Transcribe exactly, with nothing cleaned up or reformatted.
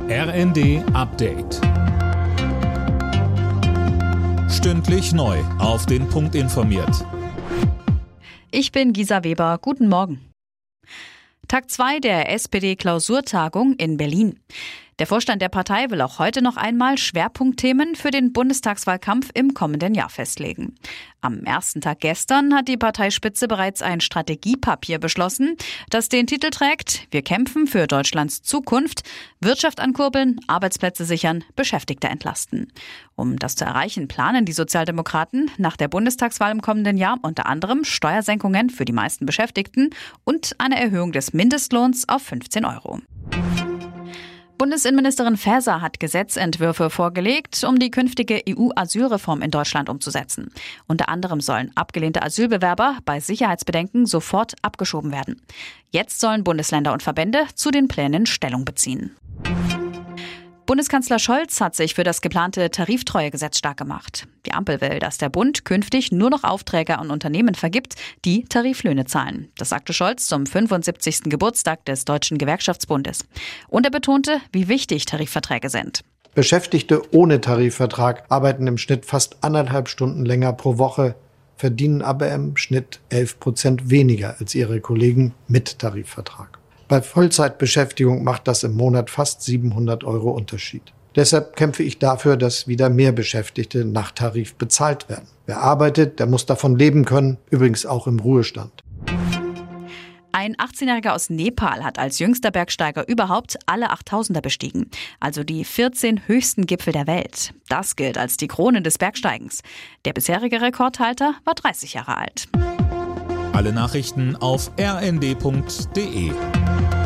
R N D Update. Stündlich neu auf den Punkt informiert. Ich bin Gisa Weber. Guten Morgen. Tag zwei der S P D-Klausurtagung in Berlin. Der Vorstand der Partei will auch heute noch einmal Schwerpunktthemen für den Bundestagswahlkampf im kommenden Jahr festlegen. Am ersten Tag gestern hat die Parteispitze bereits ein Strategiepapier beschlossen, das den Titel trägt: Wir kämpfen für Deutschlands Zukunft, Wirtschaft ankurbeln, Arbeitsplätze sichern, Beschäftigte entlasten. Um das zu erreichen, planen die Sozialdemokraten nach der Bundestagswahl im kommenden Jahr unter anderem Steuersenkungen für die meisten Beschäftigten und eine Erhöhung des Mindestlohns auf fünfzehn Euro. Bundesinnenministerin Faeser hat Gesetzentwürfe vorgelegt, um die künftige E U-Asylreform in Deutschland umzusetzen. Unter anderem sollen abgelehnte Asylbewerber bei Sicherheitsbedenken sofort abgeschoben werden. Jetzt sollen Bundesländer und Verbände zu den Plänen Stellung beziehen. Bundeskanzler Scholz hat sich für das geplante Tariftreuegesetz stark gemacht. Die Ampel will, dass der Bund künftig nur noch Aufträge an Unternehmen vergibt, die Tariflöhne zahlen. Das sagte Scholz zum fünfundsiebzigsten Geburtstag des Deutschen Gewerkschaftsbundes. Und er betonte, wie wichtig Tarifverträge sind. Beschäftigte ohne Tarifvertrag arbeiten im Schnitt fast anderthalb Stunden länger pro Woche, verdienen aber im Schnitt elf Prozent weniger als ihre Kollegen mit Tarifvertrag. Bei Vollzeitbeschäftigung macht das im Monat fast siebenhundert Euro Unterschied. Deshalb kämpfe ich dafür, dass wieder mehr Beschäftigte nach Tarif bezahlt werden. Wer arbeitet, der muss davon leben können, übrigens auch im Ruhestand. Ein achtzehnjähriger aus Nepal hat als jüngster Bergsteiger überhaupt alle achttausender bestiegen, also die vierzehn höchsten Gipfel der Welt. Das gilt als die Krone des Bergsteigens. Der bisherige Rekordhalter war dreißig Jahre alt. Alle Nachrichten auf r n d punkt d e.